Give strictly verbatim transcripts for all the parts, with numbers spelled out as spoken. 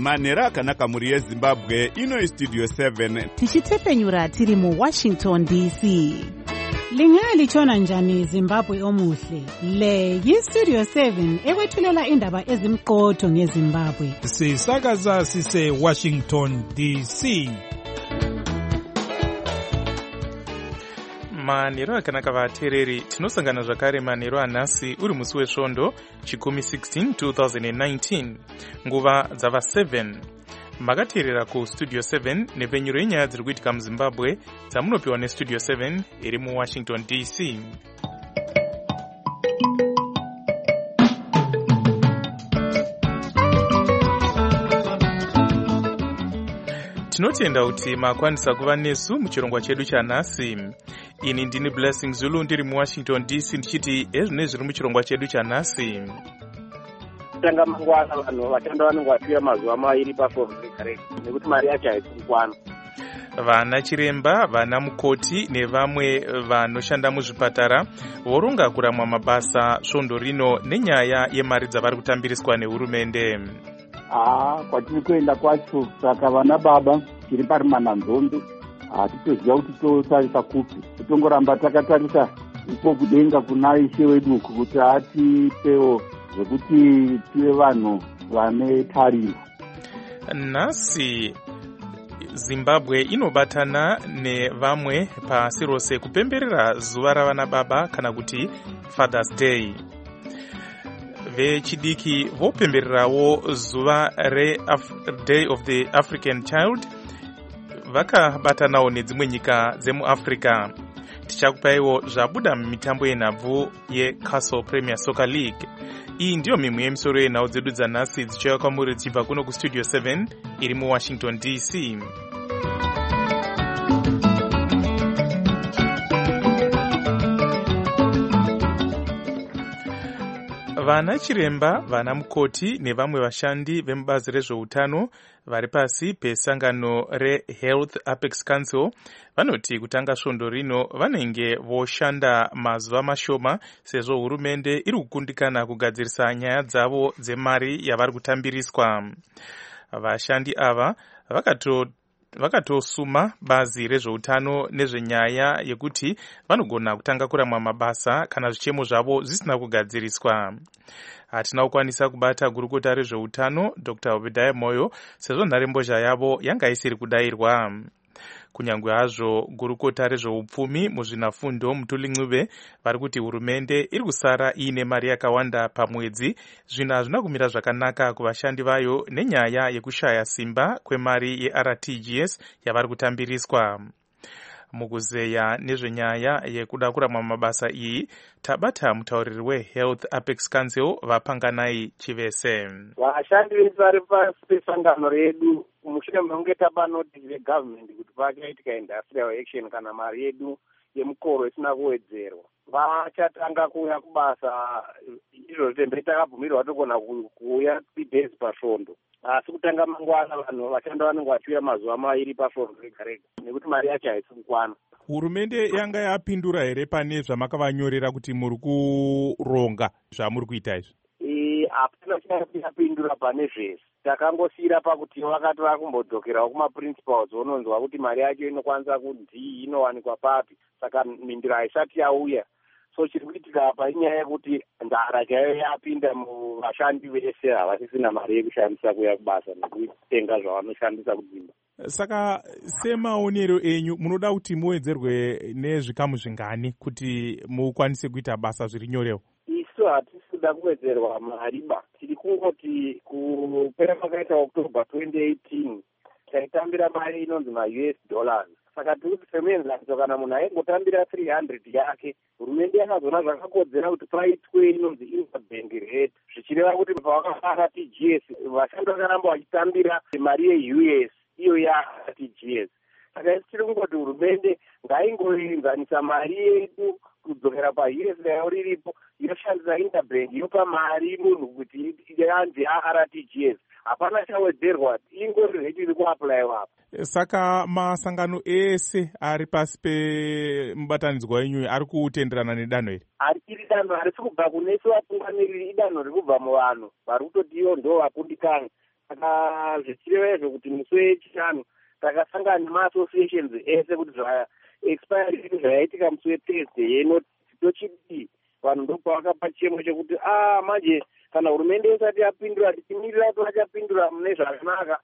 manhero akanaka mhuri yezimbabwe. Ino istudio seven tichitepfenyura tiri muwashington D C. Lingalitshona njani Zimbabwe omuhle? Le yistudio seven ekwethulela indaba ezimqotho ngeZimbabwe. Sisakaza sise Washington D C. manhero akanaka vateereri, tinosangana zvakare manhero anhasi uri musi wesvondo chikumi sixteen two thousand nineteen, nguva dzava seven. Makateerera kustudio seven nepfenyuro yenyaya dziri kuitika muZimbabwe dzamunopiwa nestudio seven iri muwashington D C. Tinotenda kuti makwanisa kuva nesu muchirongwa chedu chanhasi. Ini ndini Blessing Zulu ndiri muwashington D C ndichiti ezvine zviri muchirongwa chedu chanhasi. Tanga mangwana vanhu vachanda vanenge vapiwa mazuva mairi paforekareka nekuti mari yacho haisi kukwana. Vana chiremba, vana mukoti nevamwe vanoshanda muzvipatara voronga kuramwa mabasa svondo rino nenyaya yemari dzavari kutambiriswa nehurumende. Ah, kwatiri kuenda kwacho saka vana baba tiri pari mananzombe hatitoziva kuti totarisa kupi, totongoramba takatarisa ipo kudenga kuna ishe wedu kuti atipewo zvekuti tive vanhu vane tariro. Nhasi Zimbabwe inobatana nevamwe pasi rose kupemberera zuva ravana baba kana kuti Father's Day. Vechidiki vopembererawo zuva re Day of the African Child vakabatanawo nedzimwe nyika dzemuAfrica. Tichakupaiwo zvabuda mumitambo yenhabvu yeCastle Premier Soccer League. Iyi ndiyo mimwe yemisoro yenhau dzedu dzanhasi dzichauya kwamuri dzichibva kuno kustudio seven iri muwashington D C. Vana chiremba, vana mukoti nevamwe vashandi vemubazi rezveutano vari pasi pesangano reHealth Apex Council vanoti kutanga svondo rino vanenge voshanda mazuva mashoma sezvo hurumende iri kukundikana kugadzirisa nyaya dzavo dzemari yavari kutambiriswa. Vashandi ava vakato vakatosuma bazi rezveutano nezvenyaya yekuti vanogona kutanga kuramwa mabasa kana zvichemo zvavo zvisina kugadziriswa. Hatina kukwanisa kubata gurukota rezveutano Doctor Obadiah Moyo sezvo nharembozha yavo yanga isiri kudayirwa. Kunyangwe hazvo gurukota rezveupfumi muzvinafundo Mutuli Ncube vari kuti hurumende iri kusara iine mari yakawanda pamwedzi, zvino hazvina kumira zvakanaka kuvashandi vayo nenyaya yekushaya simba kwemari yeR T G S yavari kutambiriswa. Mukuzeya nezvenyaya yekuda kuramwa mabasa iyi tabata mutauriri weHealth Apex Council Vapanganai Chivese. Vashandi vese vari pasi pesangano redu mushure mekunge tabanoti vegovernment kuti vakaitika industrial action kana mari yedu yemukoro isina kuwedzerwa, vachatanga kuuya kubasa izvo tembe takabvumirwa togona kuuya three days pasvondo, asi kutanga mangwana vanhu vashanda vanenge vachiuya mazuva mairi pasvondo rega rega nekuti mari yacho haisi kukwana. Hurumende yanga yapindura here pane zvamakavanyorera kuti muri kuronga zvamuri kuita izvi? Hapana chakapindura pane zvese, takangosiyira pakuti vakati vakumbodzokerawo kumaprincipals vononzwa kuti mari yacho inokwanisa kuti inowanikwa papi, saka mindiro haisati yauya. So chiri kuitika apa inyaya yekuti ndara chaiyo yapinda muvashandi vese havasisina mari yekushandisa kuya kubasa nekutenga zvavanoshandisa kudzimba. Saka semaonero enyu munoda kuti muwedzerwe nezvikamu zvingani kuti mukwanise kuita basa zviri nyorewo? Isu hatisi kuda kuwedzerwa mariba, tiri kungoti kupera kwakaita October twenty eighteen taitambira mari inonzi ma-U S dollars. Saka tiri kuti semenzacho kana munhu aingotambira three hundred yake, hurumende yakazoona zvakakodzera kuti paitwe inonzi interbank rate, zvichireva kuti pavakafara T G S vashandi vakaramba vachitambira mari ye-U S iyo ya-R T G S. Saka isi tiri kungoti hurumende ngaingoenzanisa mari yedu kudzokera pa-U S yayo riripo yoshandisa interbank yopa mari munhu kuti yanzi ya-R T G S. Hapana chawedzerwa, ingori rate iri kuaplayiwa. Saka masangano ese ari pasi pemubatanidzwa wenyu ari kutenderana nedanho iri? Iri danho harisi kubva kunesu vatungamiriri, idanho riri kubva muvanhu vari kutoti ivo ndo vakundikana. saka zvichireva zvekuti musi wechishanu takasangana nema-associations ese kuti expiry zvaitika musi wethursday yeno tochidii vanhu ndopavakapa chemo chekuti a manje kana hurumende isati yapindura tichimirira kuti vachapindura mune zvakanaka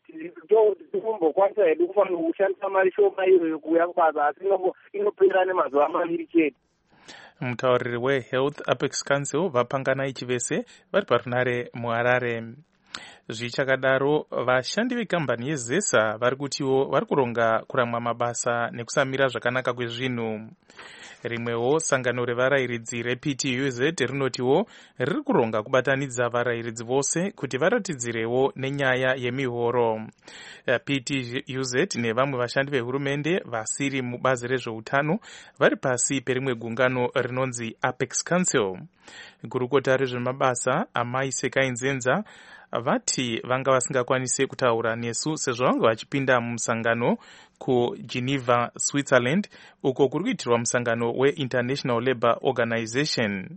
tinombokwanisa hedu kufanira kushandisa mari shoma iyoyo kuuya kubasa asi inopera nemazuva maviri chete. Mutauriri weHealth Apex Council Vapanganai Chivese vari parunare muHarare. Zvichakadaro vashandi vekambani yeZESA vari kutiwo vari kuronga kuramwa mabasa nekusamira zvakanaka kwezvinhu. Rimwewo sangano revarayiridzi reP T U Z rinotiwo riri kuronga kubatanidza varayiridzi vose kuti varatidzirewo nenyaya yemihoro. P T U Z nevamwe vashandi vehurumende vasiri mubazi rezveutano vari pasi perimwe gungano rinonzi Apex Council. Gurukota rezvemabasa Amai Sekainzenza vati vanga vasingakwanise kutaura nesu sezvo vanga vachipinda mumusangano kuGeneva, Switzerland, uko kuri kuitirwa musangano weInternational Labour Organization.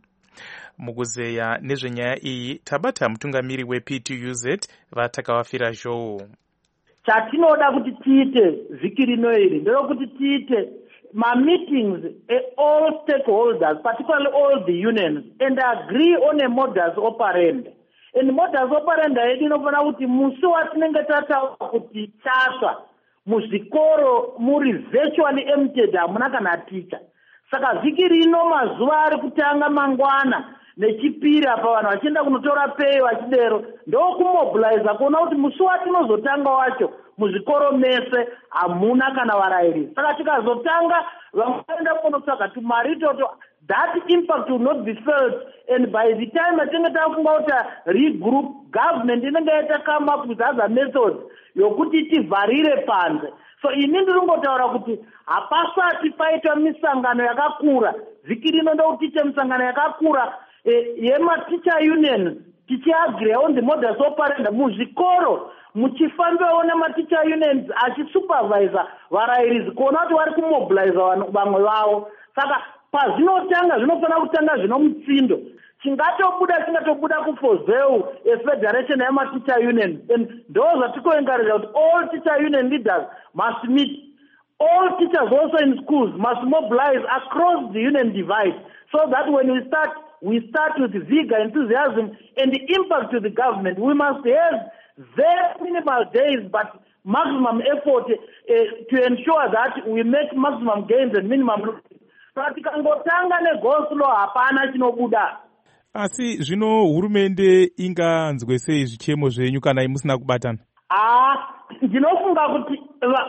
Mukuzeya nezvenyaya iyi tabata mutungamiri weP T U Z vatakavafira zhou. Chatinoda kuti tiite vhiki rino iri nderokuti tiite ma-meetings all stakeholders, particularly all the unions, and agree on a modus operandi. And modus operandi yedu inofana kuti musi watinenge tataura kuti chasva muzvikoro muri virtually emptied hamuna kana ticha. Saka vhiki rino mazuva ari kutanga mangwana nechipiri apa vanhu vachienda kunotora pay vachidero ndokumobiliza kuona kuti musi watinozotanga wacho muzvikoro mese hamuna kana varayiri. Saka tikazotanga vamwe vaenda kunotsvaga tumari toto, that impact will not be felt, and by the time atinge tafunga kuti regroup government inenge yaita come up with other methods yokuti tivharire panze. So ini ndiri kungotaura kuti hapasati paitwa misangano yakakura vhiki rino ndokuti tiite misangano yakakura yema-teacher unions tichiagree on the modus operandi muzvikoro muchifambiwawo nema-teacher unions achisupervisa varayiridzi kuona kuti vari kumobiliza vamwe vavo. Saka pazvinotanga zvinofanira kutanga zvino mutsindo. Chingatobuda chingatobuda kufozeu efederation yema-teacher union, and ndo zvatikoencourage kuti all teacher union leaders must meet. All teachers also in schools must mobilize across the union divide, so that when we start we start with vigor, enthusiasm, and the impact to the government. We must have very minimal days, but maximum effort uh, to ensure that we make maximum gains and minimum losses. Tikangotanga negoslo hapana chinobuda. Asi zvino hurumende inganzwe sei zvichemo zvenyu kana musina kubatana? Ah, ndinofunga kuti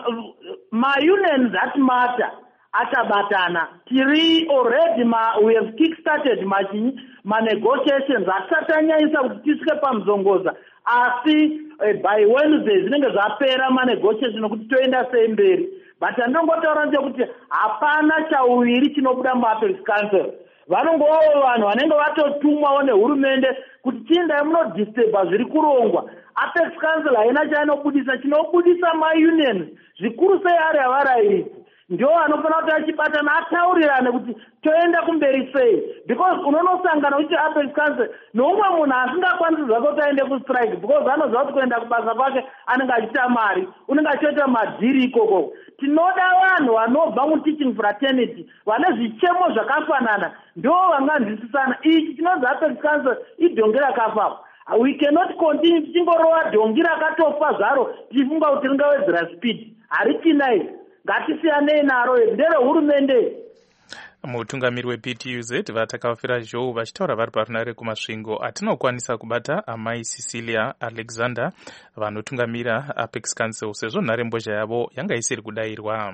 ma-unions that matter atabatana tiri already ma we have kick-started ma-negotiations atisatanyanyisa kuti tisvike pamuzongoza, asi uh, by Wednesday zvinenge zvapera ma-negotiation okuti toenda sei mberi. But andongotaura ndekuti hapana chauviri chinobuda muApex Council. Vanongovawo vanhu vanenge vatotumwawo nehurumende kuti chiendai munodisturba zviri kurongwa. Apex Council haina chainobudisa, chinobudisa ma-unions zvikuru sei ari avarayiridzi ndio vanofana kuti achibatana ataurirane kuti toenda kumberi sei, because unonosangana kuti Apex Council noumwe munhu asingakwanisi zvake kuti aende kustrike because anoziva kuti kuenda kubasa kwake anenge achiita mari, unenge achiita madhiri ikoko. Tinoda vanhu vanobva muteaching fraternity vane zvichemo zvakafanana ndio vanganzwisisana. Ichi chinonzi Apex Council idhongi rakafa. We cannot continue tichingorova dhongi rakatofa zvaro tichifunga kuti ringawedzera speed. Haritinai, ngatisiyanei naro, ndere hurumende. Mutungamiri weP T U Z vatakavafira zhou vachitaura vari parunare kumasvingo atinokwanisa kubata Amai Cecilia Alexander vanotungamira Apex Council sezvo nharembozha yavo yanga isiri kudayirwa.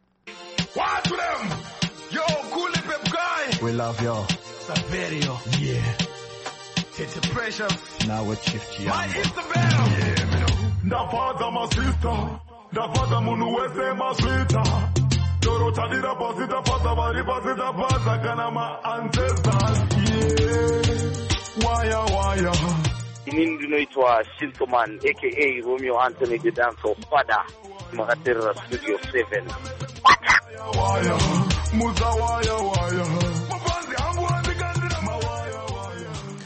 We love you. Saverio. Yeah. It's a pressure. Now we're shift you. My Isabel. Yeah, ndapata my sister. Ndapata munu wese my sweeter. Toro tadira pasita pata bari pasita pata kana ma ancestors. Yeah. Waya waya. Ini ndinoitwa Shintoman aka Romeo Anthony the Dancer Father. Makatera Studio seven. Waya waya. Muza waya waya.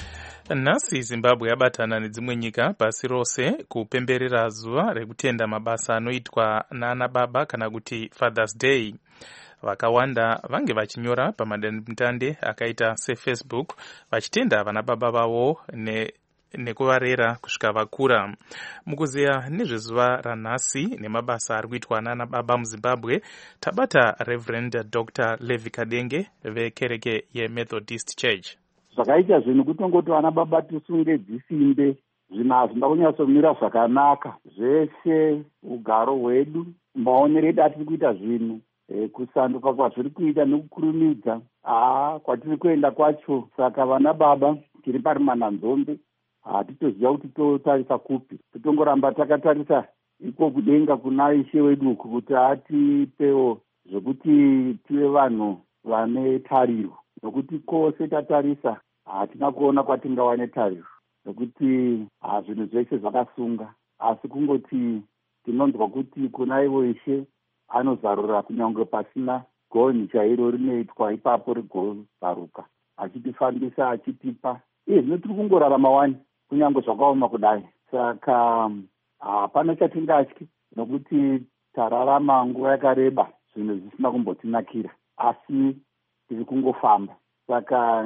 Nhasi Zimbabwe yabatana nedzimwe nyika pasi rose kupemberera zuva rekutenda mabasa anoitwa nana baba kana kuti Father's Day. Vakawanda vange vachinyora pamadandemutande akaita seFacebook vachitenda vana baba vavo ne nekuvarera kusvika vakura. Mukuziya nezvezuva ranhasi nemabasa ari kuitwa nana baba muZimbabwe, tabata Reverend Doctor Levi Kadenge vekereke yeMethodist Church. Zvakaita zvinhu kutongoti vana baba tisunge dzisimbe, zvinhu hazvina kunyatsomira zvakanaka. Zvese ugaro hwedu, maonero edu atiri kuita zvinhu, e, kusanduka kwazviri kuita nekukurumidza aa kwatiri kuenda kwacho. Saka vana baba tiri parimananzombe, hatitoziva kuti totarisa kupi. Totongoramba takatarisa iko kudenga kuna Ishe wedu uku kuti atipewo zvokuti tive vanhu vane tariro. Nokuti kose tatarisa hatina kuona kwatingawane tariro, nokuti zvinhu zvese zvakasunga. Asi kungoti tinonzwa kuti kuna ivo Ishe anozarura kunyange pasina gonhi chairo rinoitwa ipapo rigozaruka, achitifambisa achitipa. Iye zvino tiri kungorarama wani kunyange zvakaoma kudai. Saka hapana chatingatyi, nokuti tararama nguva yakareba zvinhu zvisina kumbotinakira, asi tiri kungofamba. Saka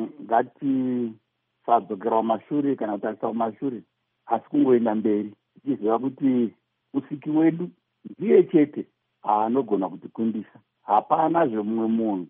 ngatisadzokera kumashure kana kutarisa kumashure, asi kungoenda mberi tichiziva kuti musiki wedu ndiye chete anogona kutikundisa. Hapana zvemumwe munhu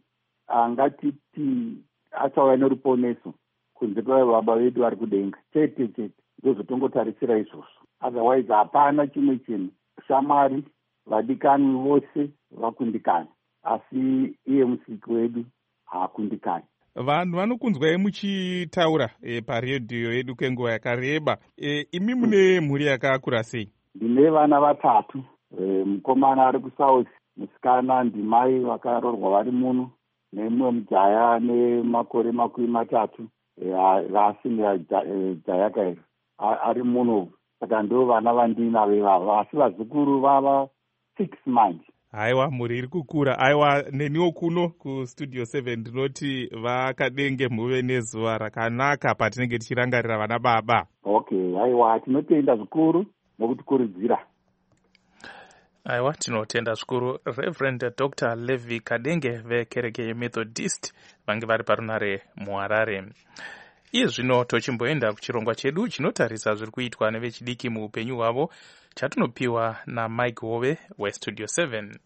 angatiti achauya neruponeso kunze kwavababa vedu vari kudenga chete chete. Ndozvotongotarisira izvozvo. Otherwise hapana chimwe chinhu. Shamwari vadikani vose vakundikana, asi iye musiki wedu haakundikani. Vanhu vanokunzwai muchitaura e, paredhiyo yedu kwenguva yakareba. E, imi mune mhuri yakakura sei? Ndine vana vatatu. E, mukomana ari kusouth, musikana ndimai vakarorwa vari muno, nemumwe mujaya nemakore makumi matatu raasimira jayaka iro ari muno. Saka ndo vana vandinavo ivavo, asi vazukuru vava six manje. Haiwa, muri iri kukura. Aiwa, neniwo kuno kustudio seven ndinoti vakadenge muve nezuva rakanaka patinenge tichirangarira vana baba. Okay, aiwa, tinotenda zvikuru nokutikurudzira. Aiwa, tinotenda zvikuru. Reverend Doctor Levi Kadenge vekereke yeMethodist vange vari parunare muHarare. Iye zvino tochimboenda kuchirongwa chedu chinotarisa zviri kuitwa nevechidiki muupenyu hwavo, chatinopiwa naMike Hove weStudio seven.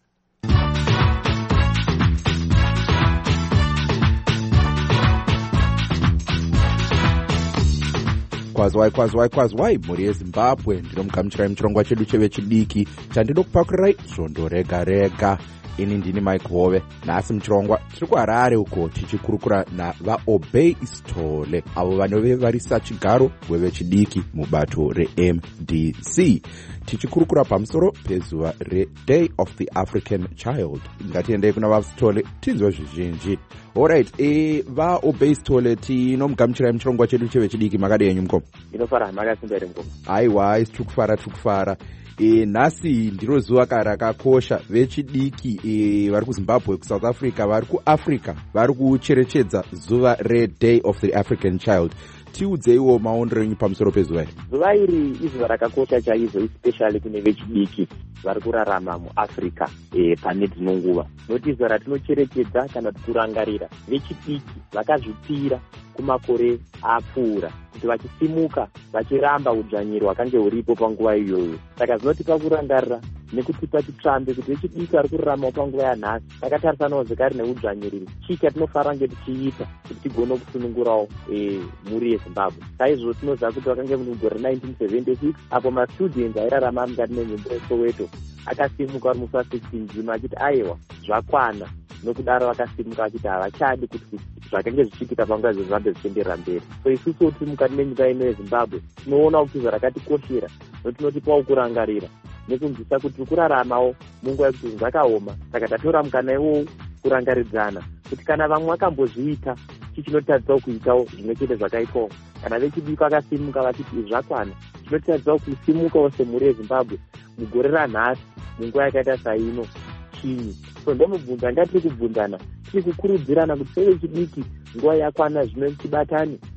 Kwazwai kwazwai kwazwai mhuri yeZimbabwe, ndinomugamuchirai muchirongwa chedu chevechidiki chandinokupakurai svondo rega rega. Ini ndini Mike Hove. Nhasi muchirongwa tiri kuHarare uko tichikurukura navaObey Stole, avo vanove varisa chigaro wevechidiki mubato reM D C. Tichikurukura pamusoro pezuva reDay of the African Child. Ngatiendei kuna vaStole tinzwe zvizhinji. Alright, e vaObey Stole, tinomugamuchirai muchirongwa chedu chevechidiki. Makadii henyu mukoma? Ndinofara makasimba here mukoma? Aiwa, tiri kufara tiri kufara. E, nhasi ndiro zuva rakakosha. Vechidiki e, vari kuZimbabwe, kuSouth Africa, vari kuAfrica vari kucherechedza zuva reDay of the African Child. Tiudzeiwo maonero enyu pamusoro pezuva iri. Zuva iri izuva rakakosha chaizvo, especially kune vechidiki vari kurarama muAfrica e, pane dzino nguva. Noti izuva ratinocherechedza kana kurangarira vechidiki vakazvipira kumakore apfuura kuti vachisimuka vachiramba udzvanyiro hwakange huripo panguva iyoyo. Saka zvinotipa kurangarira nekutipa chitsvambe kuti vechidiki vari kuraramawo panguva yanhasi takatarisanawo zvekare neudzvanyiriri. Chii chatinofara nge tichiita kuti tigone kusunungurawo e, mhuri yeZimbabwe. Saizvo tinoziva kuti vakange mugore nineteen seventy-six apo mastudents airarama mukati menyimbo yeSoweto akasimuka ari mufa sixteen June achiti aiwa zvakwana. Nokudaro vakasimuka vachiti havachadi kuti zvakange zvichiitika panguva zvezvirambe zvichienderera mberi. So isusu tiri mukati menyika ino yeZimbabwe tinoona kuti zvarakatikoshera notinotipawo kurangarira nekunzwisa kuti tiri kuraramawo munguva yekuti zvakaoma. Saka tatora mukana iwowo kurangaridzana kuti kana vamwe vakambozviita chichinotadzao kuitawo zvimwe chete zvakaitwawo. Kana vechidiki vakasimuka vachiti zvakwana, chinotadzao kusimukawo semhuri yeZimbabwe mugore ranhasi munguva yakaita saino chini. So ndomubvunza, ngatiri kubvunzana, tiri kukurudzirana kuti sevechidiki nguva yakwana zvino tibatane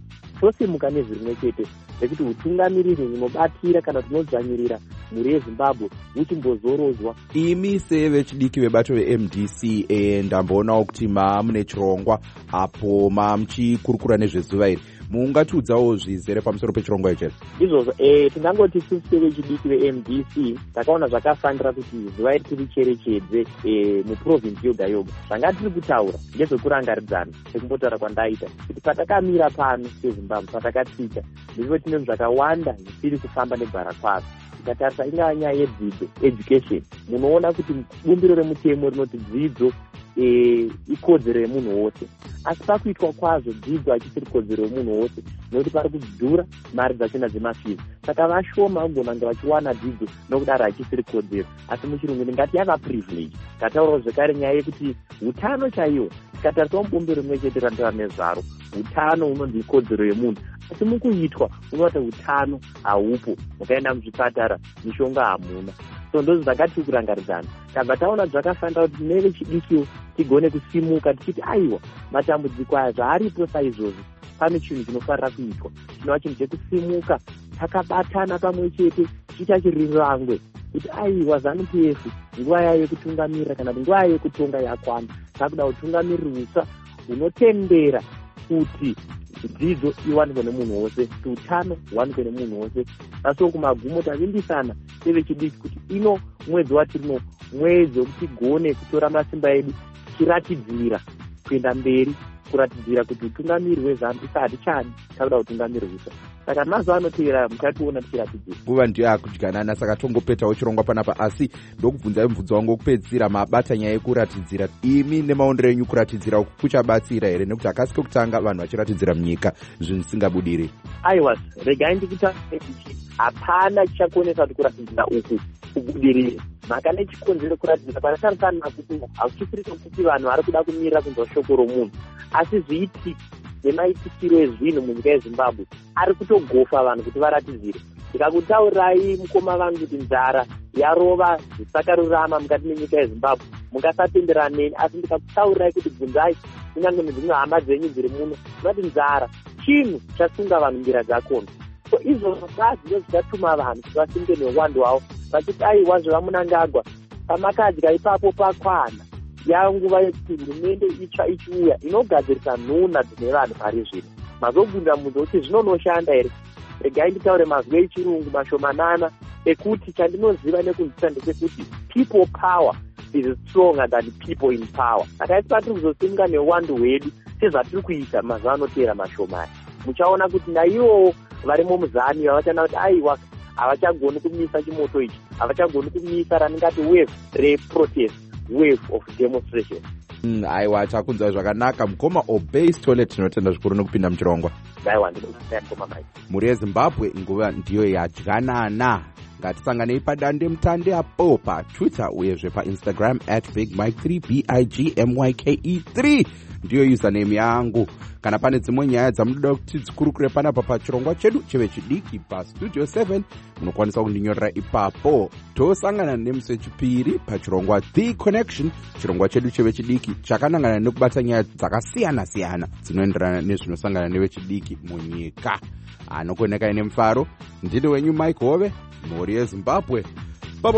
tosimuka nezvirimwe chete nekuti utungamiriri hunobatira kana tunodzvanyirira mhuri yezimbabwe huchimbozorozwa. Imi sevechidiki vebato ve-M D C e, ndamboonawo kuti mamune chirongwa apo mamuchikurukura nezvezuva iri, mungatiudzawo zvizere pamusoro pechirongwa ichero? Izvozvo e, tingangoti isusu sevechidiki ve-M D C takaona zvakafanira kuti zuva iri tiricherechedze e, muprovinsi yoga yoga. Zvanga tiri kutaura ngezvekurangaridzana sekumbotaura kwandaita kuti patakamira pano sezimbabwe patakatsika ndizvo tine zvakawanda zvisiri kufamba negwara kwazvo. Tikatarisa ingava nyaya yedzidzo education, munoona kuti bumbiro remutemo rinoti dzidzo e, ikodzero yemunhu wose, asi pakuitwa kwazvo dzidzo hachisiri kodzero yemunhu wose nekuti pari kudhura mari dzachona dzemafizi. Saka vashoma vanogona vachiwana dzidzo nokudaro hachisiri kodzero, asi muchirungu ndingati yava privilege. Ngataurawo zvekare nyaya yekuti utano chaiwo, tikatarisawo mubumbiro rimwe chete randava nezvaro, utano unonzi ikodzero yemunhu, asi mukuitwa unoita utano haupo. Mukaenda muzvipatara mishonga hamuna. So ndozvo zvakati kurangaridzana. Tabva taona zvakafanira kuti nevechidiki tigone kusimuka tichiti aiwa matambudziko aya zvaaripo saizvozvo pane chinhu chinofanira kuitwa. Chinova chinhu chekusimuka takabatana pamwe chete chiita chirirangwe kuti aiwa ZANU-P F nguva yayo yekutungamirira kana kuti nguva yayo yekutonga yakwana. Takuda utungamiriri hutsva hunotendera kuti dzidzo iwanikwe nemunhu wose, kuti utano huwanikwe nemunhu wose. Asi kumagumo tavimbisana sevechidiki kuti ino mwedzi watirino mwedzi wekuti tigone kutora masimba edu tichiratidzira kuenda mberi, kuratidzira kuti utungamiri hweZANU isati chani takuda utungamiri hutsva. Saka mazuva anoteera muchationa tichiratidzira. Nguva ndiyo yakudyanana, saka tongopetawo chirongwa panapa, asi ndokubvunza mubvunzo wangu wokupedzisira, mabata nyaya yekuratidzira. Imi nemaondero enyu kuratidzira uku kuchabatsira here? Nekuti akasi kekutanga vanhu vachiratidzira munyika zvinhu zvisingabudiri. Aiwa, regai ndikutaura kuti hapana chichakonesa kuti kuratidzira uku kubudirire. Mhaka nechikonzero kuratidzira panatarisana nakuti hakuchisiri kuti vanhu vari kuda kumirira kunzwa shoko romunhu, asi zviitiki nemaitikiro ezvinhu munyika yeZimbabwe ari kutogofa vanhu kuti varatidzire. Ndikakutaurirai mukoma vangu kuti nzara yarova zvisakarurama mukati menyika yeZimbabwe, mungasatenderana neni, asi ndikakutaurirai kuti bvunzai kunyange nedzimwe hama dzenyu dziri muno, munoti nzara chinhu chasunga vanhu mbira dzakona. So izvozvo bazi ndozvichatuma vanhu kuti vasunge neuwandu hwavo vachiti aiwa zvevamunangagwa pamakadya ipapo pakwana. Yanguva yekuti hurumende itsva ichiuya inogadzirisa nhuna dzine vanhu pari zvino. Mazogunda munhu kuti zvinonoshanda here? Regai nditaure mazwi echirungu mashomanana ekuti chandinoziva nekunzisa ndechekuti people power is stronger than people in power. Saka isi patiri kuzosimuka neuwandu hwedu sezvatiri kuita mazuva anoteera mashomani, muchaona kuti naivowo varimo muzani havachana kuti aiwa havachagoni kumisa chimoto ichi, havachagoni kumisa raningati wave reprotest, wave of demonstration. Mm, aiwa takunzwa zvakanaka. Mukoma Obey Stole tinotenda zvikuru nekupinda muchirongwa. Aiwa ndinotenda mukoma mai. Mhuri yeZimbabwe nguva ndiyo yadyanana. Ngatisanganei padande mutande apo paTwitter uyezve paInstagram at big mike three b i g m y k e three ndiyo username yangu. Kana pane dzimwe nyaya dzamunoda kuti dzikurukure panapa pachirongwa chedu chevechidiki pastudio seven, munokwanisa kundinyorera ipapo. Tosangana nemusi wechipiri pachirongwa The Connection, chirongwa chedu chevechidiki chakanangana nekubata nyaya dzakasiyana siyana dzinoenderana nezvinosangana nevechidiki munyika. Anokoneka ine mufaro, ndini wenyu Mike Hove, mhuri yeZimbabwe. Bye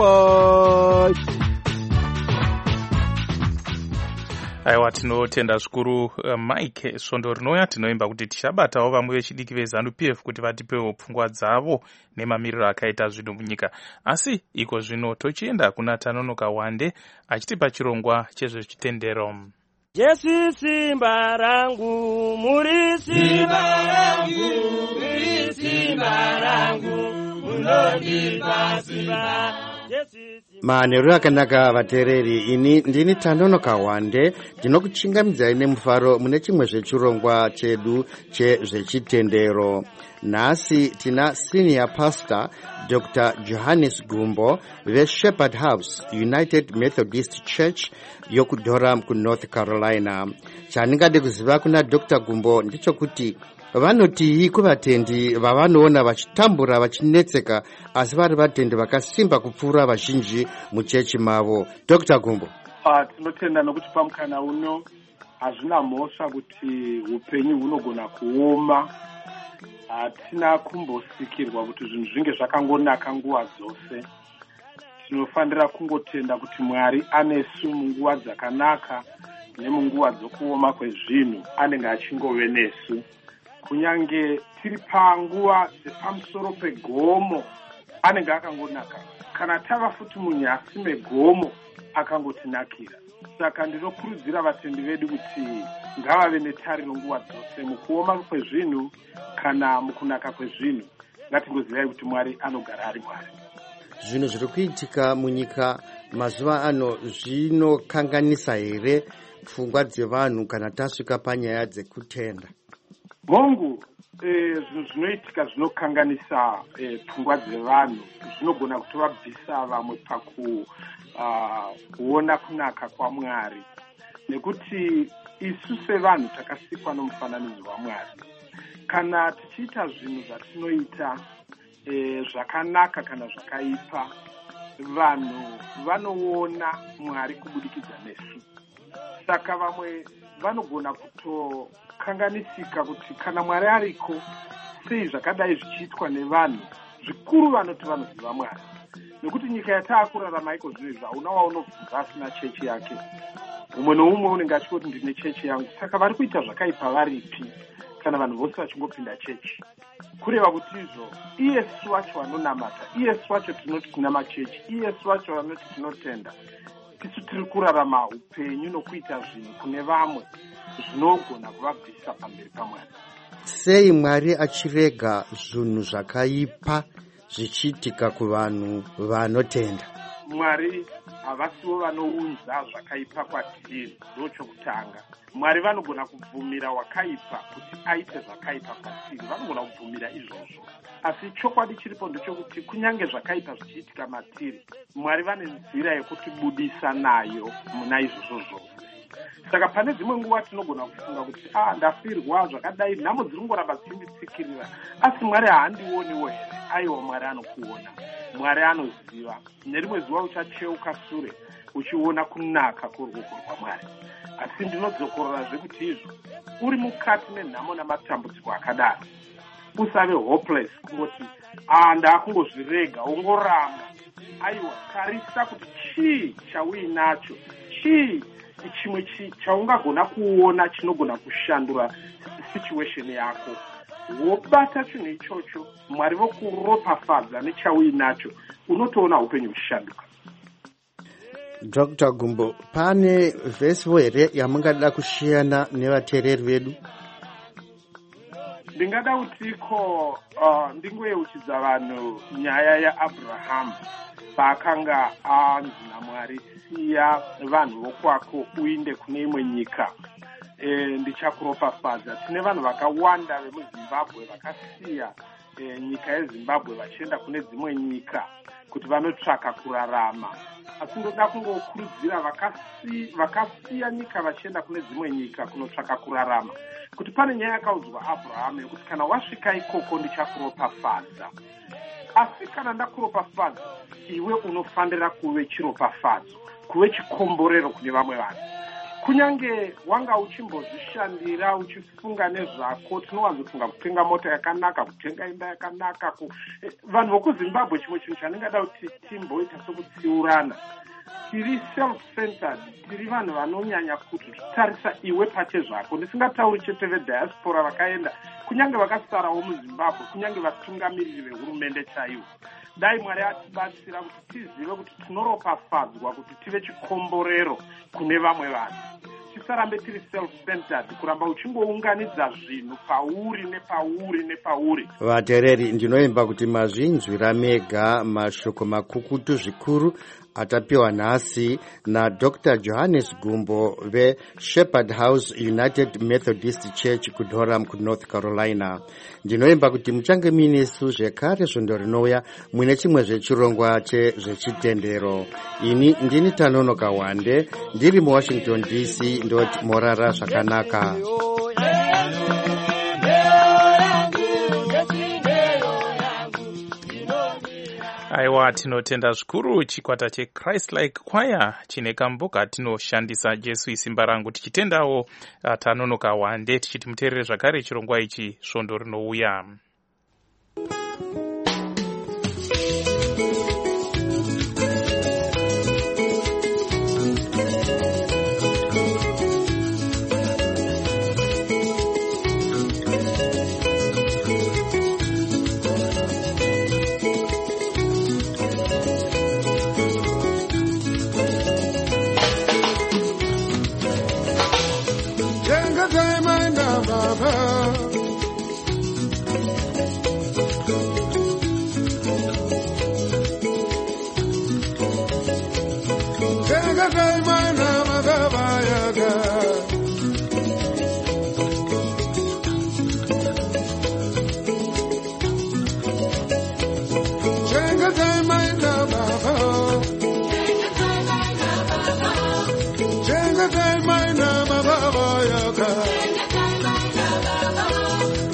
bye. Aiwa, tinotenda zvikuru uh, Mike Svondo rinoya. Tinoimba kuti tichabatawo vamwe vechidiki veZANU-P F kuti vatipewo pfungwa dzavo nemamiriro akaita zvinhu munyika. Asi iko zvino tochienda kuna Tanonoka Wande achitipa chirongwa chezvechitendero. Jesu simba rangu, muri simba rangu, muri simba rangu, munondipa simba. Manheru akanaka vateereri, ini ndini Tanonoka Wande, ndinokuchingamidzai nemufaro mune chimwe zvechirongwa chedu chezvechitendero. Nhasi tina senior pastor Doctor Johannes Gumbo veShepherd House United Methodist Church yokuDurham kuNorth Carolina. Chandingade kuziva kuna Doctor Gumbo ndichokuti vanotii kuvatendi vavanoona vachitambura vachinetseka asi vari vatendi vakasimba kupfuura vazhinji muchechi mavo. Doctor Gumbo. Ah, tinotenda nokuti pamukana uno hazvina mhosva kuti upenyu hunogona kuoma hatina kumbosikirwa kuti zvinhu zvinge zvakangonaka nguva dzose. Tinofanira kungotenda kuti Mwari anesu munguva dzakanaka nemunguva dzokuoma kwezvinhu anenge achingove nesu. Kunyange tiri panguva dzepamusoro pegomo anenge akangonaka. Kana tava futi munyasi megomo akangotinakira. Saka ndinokurudzira vatendi vedu kuti ngavave netariro nguva dzose mukuoma kwezvinhu kana mukunaka kwezvinhu. Ngatingozivai kuti Mwari anogara ari Mwari. Zvinhu zviri kuitika munyika mazuva ano zvinokanganisa here pfungwa dzevanhu kana tasvika panyaya dzekutenda? Hongu, zvinhu zvinoitika zvinokanganisa pfungwa dzevanhu, zvinogona kutovabvisa vamwe pakuona kunaka kwaMwari, nekuti isu sevanhu takasikwa nomufananidzo waMwari. Kana tichiita zvinhu zvatinoita zvakanaka kana zvakaipa, vanhu vanoona Mwari kubudikidza nesu. Saka vamwe vanogona kutokanganisika kuti kana Mwari ariko, sei zvakadai zvichiitwa nevanhu, zvikuru vanoti vanoziva Mwari. Nekuti nyika yataakurarama iko zvino izvi hauna waunobvunza asina chechi yake. Umwe noumwe unenge achingoti ndine chechi yangu. Saka vari kuita zvakaipa varipi kana vanhu vose vachingopinda chechi? Kureva kuti izvo iyesu wacho vanonamata, iyesu wacho tinoti tina machechi, iyesu wacho vanoti tinotenda, tisu tiri kurarama upenyu nokuita zvinhu kune vamwe zvinogona kuvabvisa pamberi paMwari. Sei Mwari achirega zvinhu zvakaipa zvichiitika kuvanhu vanotenda? Mwari havasiwo vanounza zvakaipa kwatiri, ndochokutanga. Mwari vanogona kubvumira wakaipa kuti aite zvakaipa kwatiri, vanogona kubvumira izvozvo. Asi chokwadi chiripo ndechokuti kunyange zvakaipa zvichiitika matiri, Mwari vane nzira yekutibudisa nayo muna izvozvo zvose. Saka pane dzimwe nguva tinogona kufunga kuti ah, ndafirwa zvakadai, nhamo dziri kungoramba dzichinditsikirira, asi Mwari haandioniwo here. Aiwa, Mwari anokuona, Mwari anoziva. Nerimwe zuva uchacheuka sure uchiona kunaka kuruoko rwaMwari. Asi ndinodzokorazve kuti izvo uri mukati nenhamo namatambudziko akadaro, usave hopeless kungoti ah, ndakungozvirega, ungoramba. Aiwa, tarisa kuti chii chauinacho, chii chimwe chaungagona kuona chinogona kushandura situation yako. Wobata chinhu ichocho, Mwari vokuropafadza nechauinacho, unotoona upenyu uchishanduka. Doctor Gumbo, pane vhesiwo here yamungada kushiyana nevateereri vedu? Ndingada kutiko uh, ndingoyeuchidza vanhu nyaya yaAbhurahama paakanga anzi naMwari, siya vanhu vokwako uinde kune imwe nyika, e, ndichakuropafadza. Tine vanhu vakawanda vemuZimbabwe vakasiya e, nyika yeZimbabwe vachienda kune dzimwe nyika kuti vanotsvaka kurarama. Asi ndoda kungokurudzira vakasi, vakasiya nyika vachienda kune dzimwe nyika kunotsvaka kurarama, kuti pane nyaya yakaudzwa Abrahama yekuti kana wasvika ikoko ndichakuropafadza. Asi kana ndakuropafadza, iwe unofanira kuve chiropafadzo, kuve chikomborero kune vamwe vanhu. Kunyange wanga uchimbozvishandira uchifunga nezvako, tinowanzofunga kutenga mota yakanaka, kutenga imba yakanaka. Ku... vanhu vokuZimbabwe chimwe chinhu chandingada kuti timboita sokutsiurana. Tiri self-centered, tiri vanhu vanonyanya kuti tarisa iwe pate zvako. Ndisingatauri chete vediaspora vakaenda, kunyange vakasarawo muZimbabwe, kunyange vatungamiriri vehurumende chaivo. Dai Mwari atibatsira kuti tizive kuti tinoropafadzwa, kuti tive chikomborero kune vamwe vanhu. Tisarambe tiri self-centered, kuramba uchingounganidza zvinhu pauri nepauri nepauri. Vateereri, ndinoimba kuti mazvinzwira mega mashoko makukutu zvikuru atapiwa nhasi naDr Johannes Gumbo veShepherd House United Methodist Church kuDurham kuNorth Carolina. Ndinoimba kuti muchange muinesu zvekare svondo rinouya muine chimwe zvechirongwa chezvechitendero. Ini ndini Tanonoka Wande, ndiri muWashington D C, ndoti morara zvakanaka. Aiwa, tinotenda zvikuru chikwata cheChrist-like Choir chine kamboka tinoshandisa Jesu isimba rangu, tichitendawo Tanonoka Wande, tichiti muteerere zvakare chirongwa ichi svondo rinouya.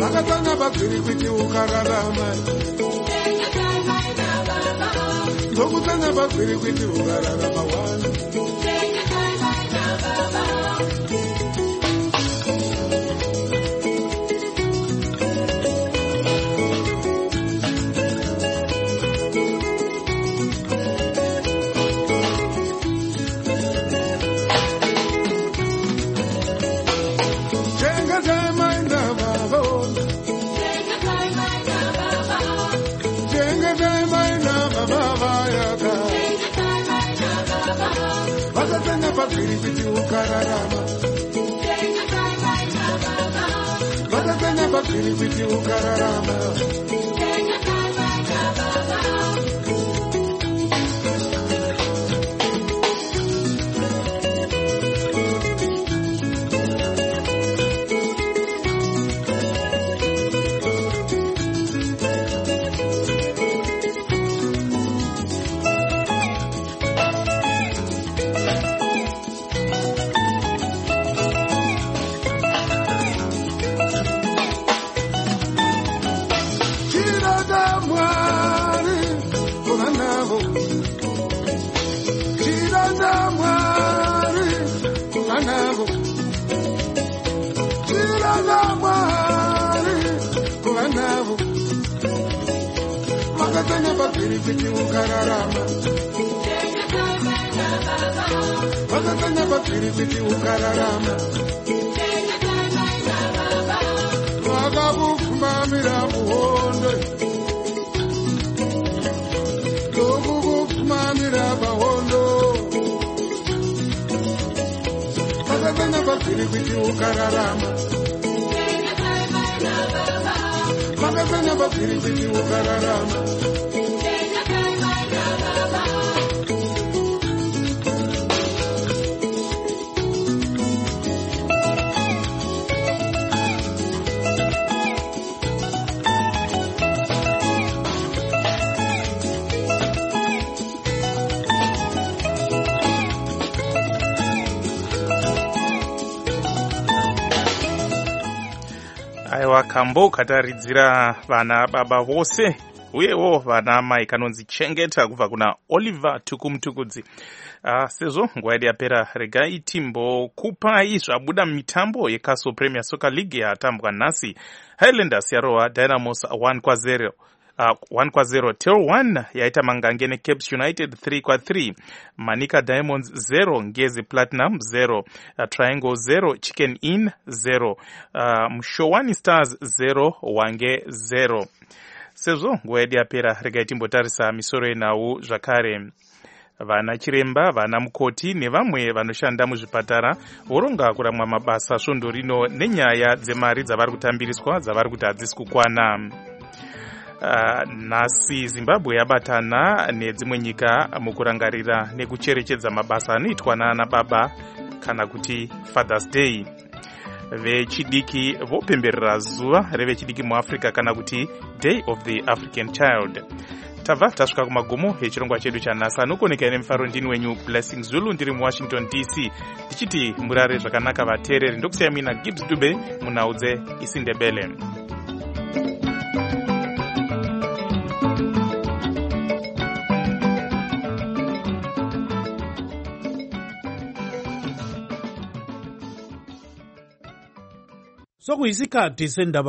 vakatanya vagiri kuti ukararama ndokutanya vagiri kuti ukararama wani Vagiri kuti ukararama vakatanya vagiri kuti ukararama Vagiri kuti ukararama vakatanya vagiri kuti ukararama vakakupfumamira muhondo ndokukupfumamira pahondo vakatanya vagiri kuti ukararama vakatanya vagiri kuti ukararama aiwa kambo kataridzira vana baba vose uyewo vana mai kanonzi chengeta kubva kuna Oliver Tukumtukudzi. Uh, sezvo nguva yedu yapera regai timbokupai zvabuda mitambo yeCastle Premier Soccer League yatambwa nhasi. Highlanders yarova Dynamos one kwa zero. Uh, one kwa zero. Till one yaita Mangange neCapes United three kwa three. Manika Diamonds zero. Ngezi Platinum zero. Uh, Triangle zero. Chicken Inn zero. Uh, Mshowani Stars zero. Wange zero. Sezvo nguva yedu yapera regai timbotarisa misoro yenhau zvakare. Vana chiremba, vana mukoti nevamwe vanoshanda muzvipatara voronga kuramwa mabasa svondo rino nenyaya dzemari dzavari kutambiriswa dzavari kuti hadzisi kukwana. Uh, nhasi Zimbabwe yabatana nedzimwe nyika mukurangarira nekucherechedza mabasa anoitwa naana baba kana kuti Father's Day. Vechidiki vopemberera zuva revechidiki muAfrica kana kuti Day of the African Child. Tabva tasvika kumagomo echirongwa chedu chanhasi. Anokoneka nemufaro ndini wenyu Blessing Zulu, ndiri muWashington D C tichiti murare zvakanaka vateereri. Ndokusiyai mina Gibbs Dube munhau dzeIsindebele. Sokuyisikhathi sendaba